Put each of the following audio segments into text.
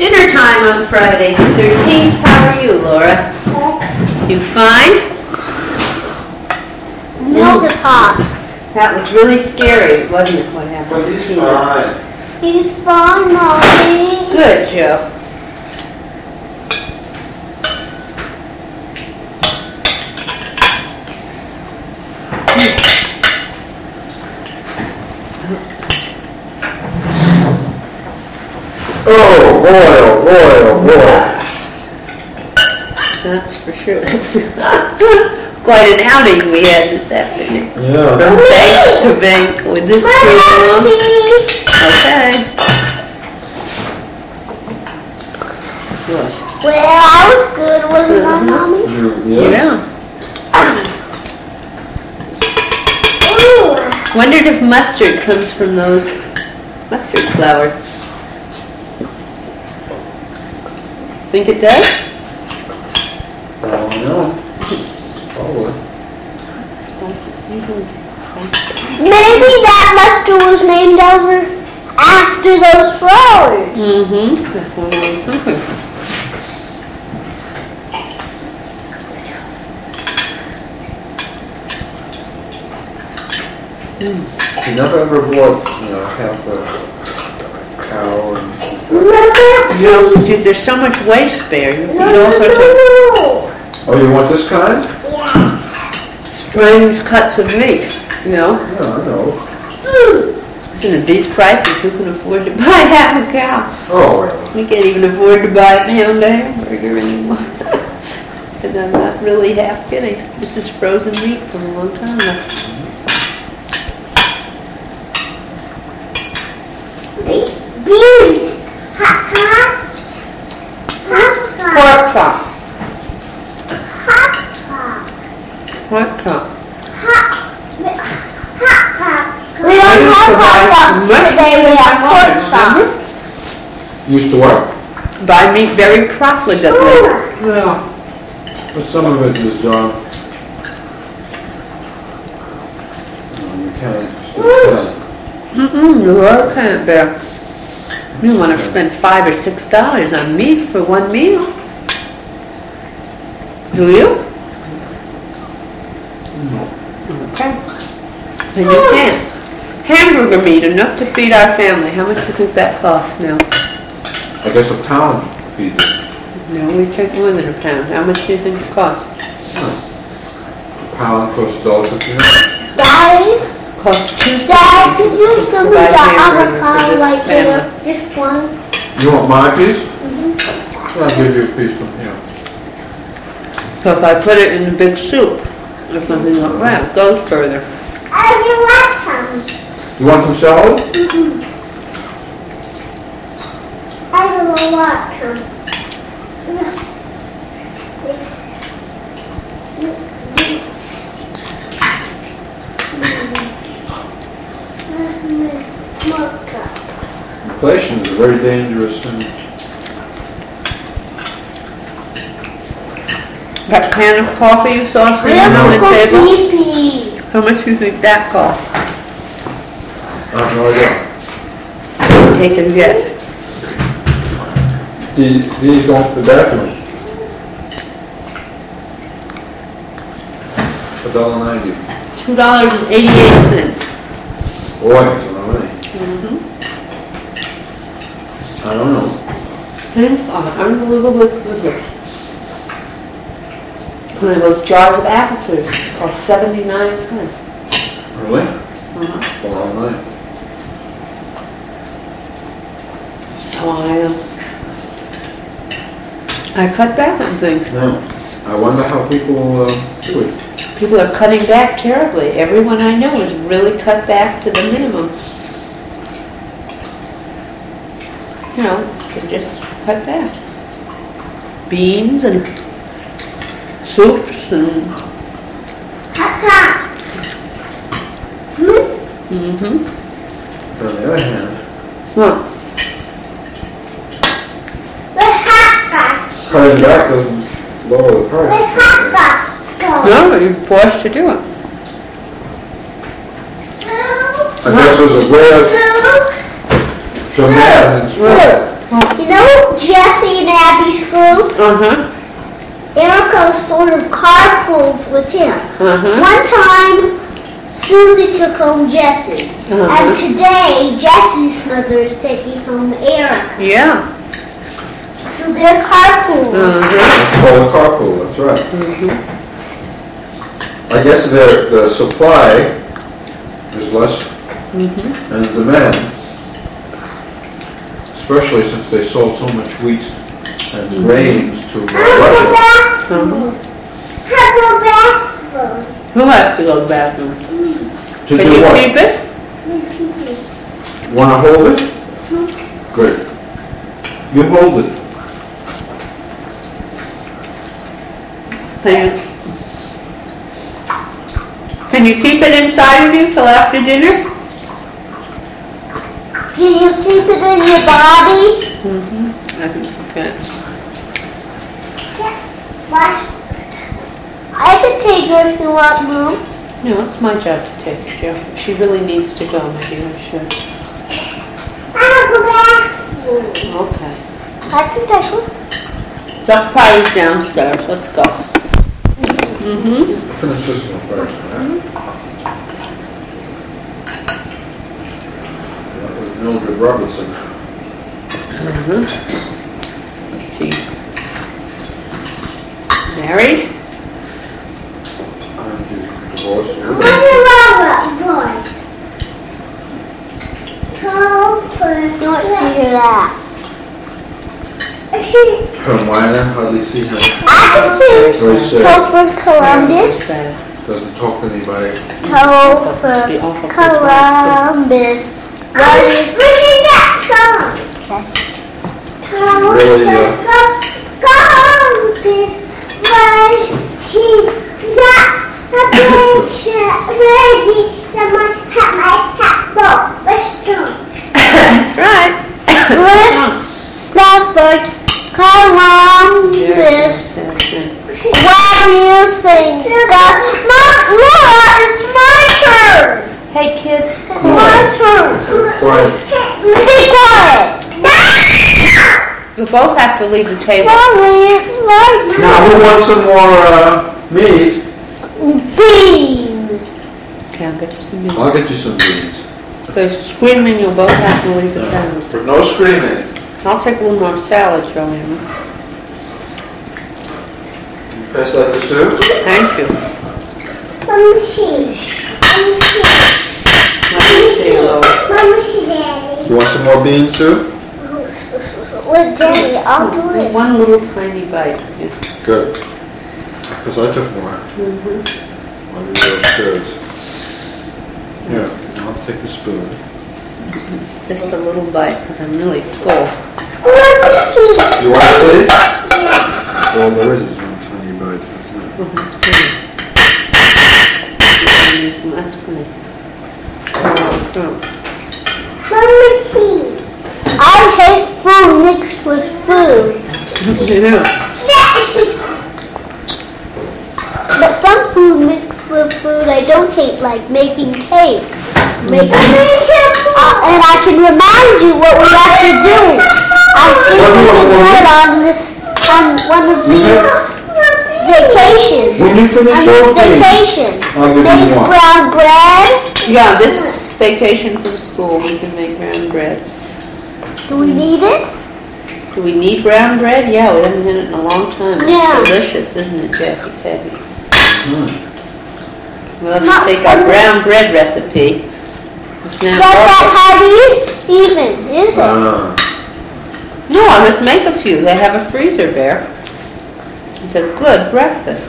Dinner time on Friday the 13th. How are you, Laura? You fine? No, the top. That was really scary, wasn't it, what happened? But he's fine. He's fine, Mommy. Good, Joe. Oh boy. That's for sure. Quite an outing we had this afternoon. Yeah. From bank to bank with this too long. Okay. Good. Well, I was good, wasn't I, Mommy? Yeah. Ooh. Wondered if mustard comes from those mustard flowers. Think it does? I don't know. Probably. Maybe that mustard was named after those flowers. Mm-hmm. That's what I was thinking. You never ever bought, half a cow and... There's so much waste there. You eat all sorts of Oh, you want this kind? Yeah. strange cuts of meat, Yeah, I know. Listen, at these prices, who can afford to buy half a cow? Oh, well. We can't even afford to buy a pound of hamburger anymore. And I'm not really half kidding. This is frozen meat from a long time ago. Beans. Pork chop. Hot pot. Pork chop. We don't have hot dogs today, we have pork chop. Used to what? Buy meat very profligately. Yeah. But some of it is, you can't, You are kind of bad. You want to spend $5 or $6 on meat for one meal. Do you? Okay. And you can't. Hamburger meat, enough to feed our family. How much do you think that costs now? I guess a pound feeds it. No, we take more than a pound. How much do you think it costs? A pound costs $1.59. Daddy, Costs 2 cents. Dad, could you to give me provide the hamburger for avocado this right there? family. Just one. You want my piece? I'll give you a piece from here. So if I put it in a big soup, or something like that, it goes further. I want some. You want some salad? I don't want some. Inflation is a very dangerous thing. That can of coffee you saw sitting on the table, how much do you think that costs? I have no idea. Take a guess. These go to the bathroom. $1.90. $2.88. Boy, that's a lot of money. I don't know. Things are unbelievably good. One of those jars of apple juice cost 79 cents. Really? That's a lot of money. So I cut back on things. No. I wonder how people do it. People are cutting back terribly. Everyone I know is really cut back to the minimum. You know, they just cut back. Beans and soups and... Mm-hmm. On the other hand, What? cutting back doesn't lower the price. No, you're forced to do it. I guess there's a way of demand and supply. You know Jesse and Abby's group? Uh-huh, Erica sort of carpools with him. uh-huh, One time, Susie took home Jesse. And uh-huh. today, Jesse's mother is taking home Erica. Yeah. So they're carpools. Uh-huh. Oh, the carpool, that's right. Mhm. I guess the supply is less Mhm. than the demand, especially since they sold so much wheat and grains to Russia. Uh-huh. Have a bathroom. Who has to go to the bathroom? To Can do you what? keep it? Want to hold it? Good. You hold it. Can you keep it inside of you till after dinner? Can you keep it in your body? Mm-hmm. I think you can. What? I can take her if you want, Mom. No, it's my job to take her, Joe. If she really needs to go, maybe I should. I'll go bathroom. Okay. I can take her. Duck pie is downstairs. Let's go. Mm-hmm. Finish this one first, huh? That was Mildred Robertson. Mm-hmm. She married? And she's divorced. Boy. Don't see that. Hermione, hardly see her. I can see Very sad. Topher Columbus. Doesn't talk to anybody. Topher Columbus. What is that song? Really, Columbus was he not a picture ready? Someone had my catboat restaurant. That's right. Topher Columbus. What do you think? Laura, it's my turn. Hey, kids. It's my turn. Quiet. Be quiet. You both have to leave the table. Mommy, it's my turn. Now, who wants some more meat? Beans. Okay, I'll get you some meat. I'll get you some beans. If they're screaming, you'll both have to leave the table. For no screaming. I'll take a little more salad, Joanne. Pass that to Sue. Thank you. Let me see. Let me see, Lois. Let me see, Daddy. You want some more beans, Sue? With Daddy, I'll do it. One little tiny bite. Yeah. Good. Because I took more. Mm-hmm. While you were upstairs. Here, I'll take the spoon. Just a little bite, because I'm really full. Let me see. You want to see? All there is one tiny bite. Oh, that's pretty. That's pretty. Oh, Let me see. I hate food mixed with food. yeah. But some food mixed with food I don't hate, like making cake. And I can remind you what we have to do. I think we can do it on one of these vacations. When you finish On your this thing, vacation. I'll give Make you one. brown bread. Yeah, this vacation from school, we can make brown bread. Do we need it? Do we need brown bread? Yeah, we haven't had it in a long time. Yeah. It's delicious, isn't it, Jackie? Heavy. Hmm. We'll have Not to take our funny. brown bread recipe. It's now Not that heavy even, is it? No, I'll just make a few. They have a freezer there. It's a good breakfast.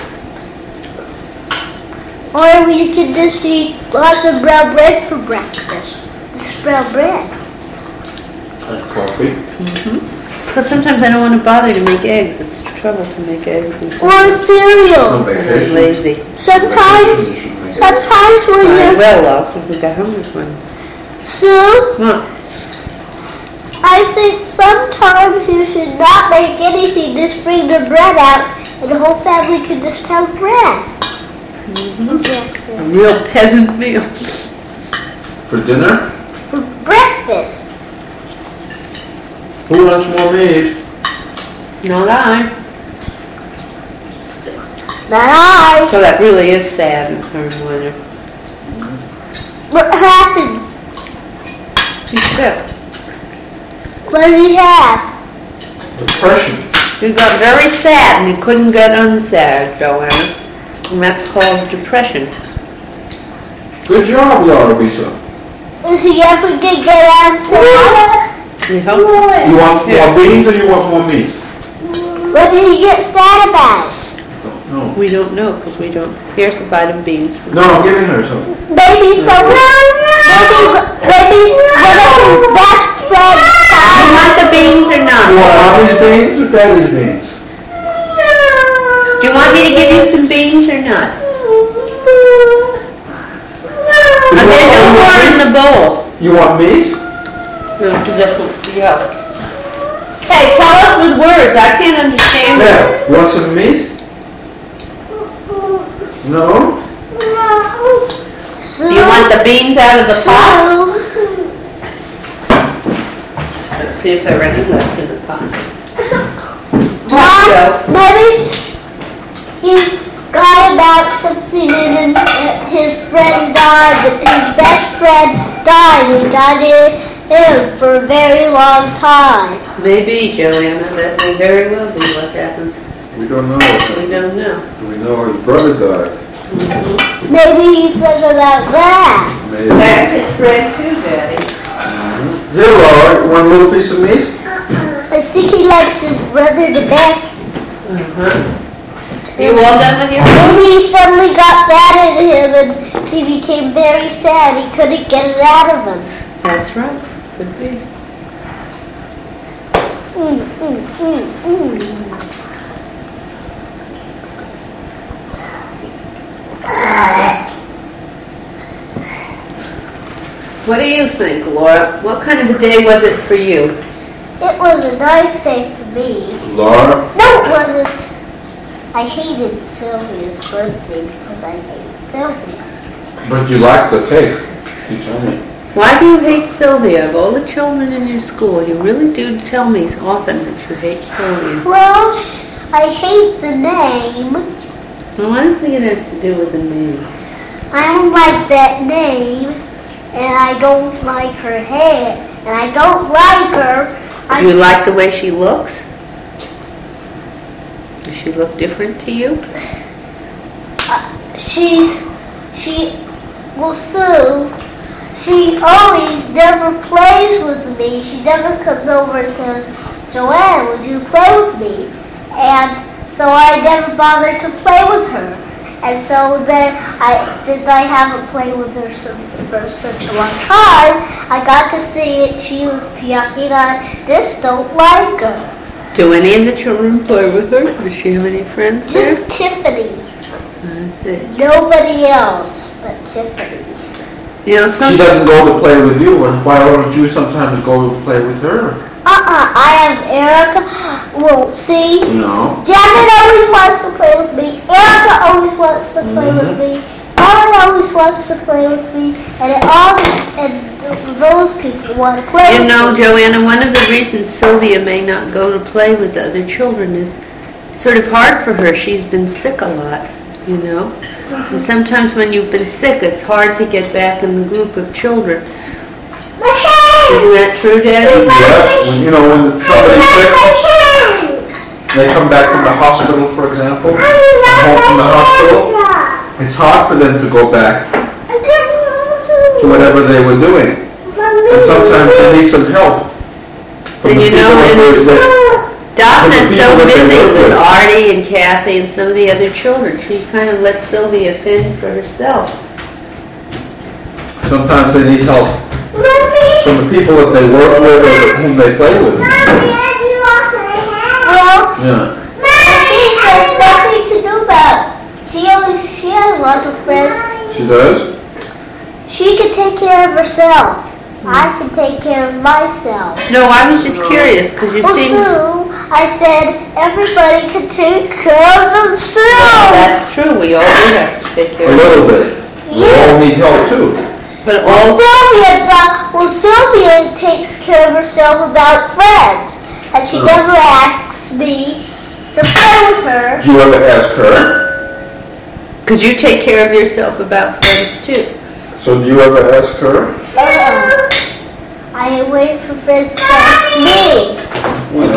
Or we could just eat lots of brown bread for breakfast. Just brown bread. And coffee. Because sometimes I don't want to bother to make eggs. It's trouble to make eggs. Or Some cereal. And I'm vacation. lazy. Sometimes, You should make it. sometimes when I you're... will, though, because we got hungry for them. Sue, Huh. I think sometimes you should not make anything, just bring the bread out, and the whole family can just have bread. A Breakfast. real peasant meal. For dinner? For breakfast. Who wants more meat? Not I. Not I. So that really is sad in her winter. What happened? He's sick. What did he have? Depression. He got very sad and he couldn't get unsad, Joanna. And that's called depression. Good job, Laura Bisa. Is he ever gonna get answered? We hope. You want more beans or you want more meat? What did he get sad about? No. We don't know because we don't. Here's a bite of beans. No, I'm giving her some. Maybe one of his best friends Do you died. want the beans or You not? want mommy's beans or daddy's beans? Do you want me to give you some beans or not? There's no more in the bowl. You want meat? No, yeah. Hey, tell us with words. I can't understand you. Yeah. You want some meat? No? Do you want the beans out of the pot? Let's see if there are any left in the pot. Joe. Maybe he got about something and his friend died, but his best friend died. He died in for a very long time. Maybe, Joanna, that may very well be what happened. We don't know. We don't know. We know his brother died. Maybe he thought about that. Maybe. That's his friend too, Daddy. Here, Laura, you want a little piece of meat? I think he likes his brother the best. You all done with your food? Maybe he suddenly got mad at him and he became very sad. He couldn't get it out of him. That's right. Could be. What do you think, Laura? What kind of a day was it for you? It was a nice day for me. Laura? No, it wasn't. I hated Sylvia's birthday because I hated Sylvia. But you like the cake. You tell me. Why do you hate Sylvia? Of all the children in your school, you really do tell me often that you hate Sylvia. Well, I hate the name. Well, I don't think it has to do with the name. I don't like that name. And I don't like her hair. And I don't like her. Do you like the way she looks? Does she look different to you? Sue, she always never plays with me. She never comes over and says, Joanna, would you play with me? And so I never bothered to play with her. And so then, since I haven't played with her for such a long time, I got to see it. She was yucking on, just don't like her. Do any of the children play with her? Does she have any friends there? Just Tiffany. That's it. Nobody else but Tiffany. You know, She some doesn't go to play with you, and why don't you sometimes go to play with her? I have Erica. Well, see, No. Janet always wants to play with me. Erica always wants to play with me. Ellen always wants to play with me. And those people want to play You with know, me. Joanna, one of the reasons Sylvia may not go to play with the other children is sort of hard for her. She's been sick a lot, you know. And sometimes when you've been sick, it's hard to get back in the group of children. Isn't that true, Daddy? Yeah, when somebody's sick, they come back from the hospital, for example, home from the hospital, it's hard for them to go back to whatever they were doing. And sometimes they need some help. from And the you know, people that Dotna's so people that they busy work with with. Artie and Kathy and some of the other children. She kind of lets Sylvia fend for herself. sometimes they need help from the people that they work with or whom they play with. Well, Yeah. there's nothing to do about it. She has lots of friends. She does? She can take care of herself. I can take care of myself. No, I was just curious because you Well, seem... Sue, I said everybody can take care of Well, themselves. that's true. We all do have to take care A of little bit. We all need help too. But Well, all... Sylvia takes care of herself without friends. and she never asks me to play with her. Do you ever ask her? Because you take care of yourself about friends too. So do you ever ask her? I wait for friends to ask me. Well,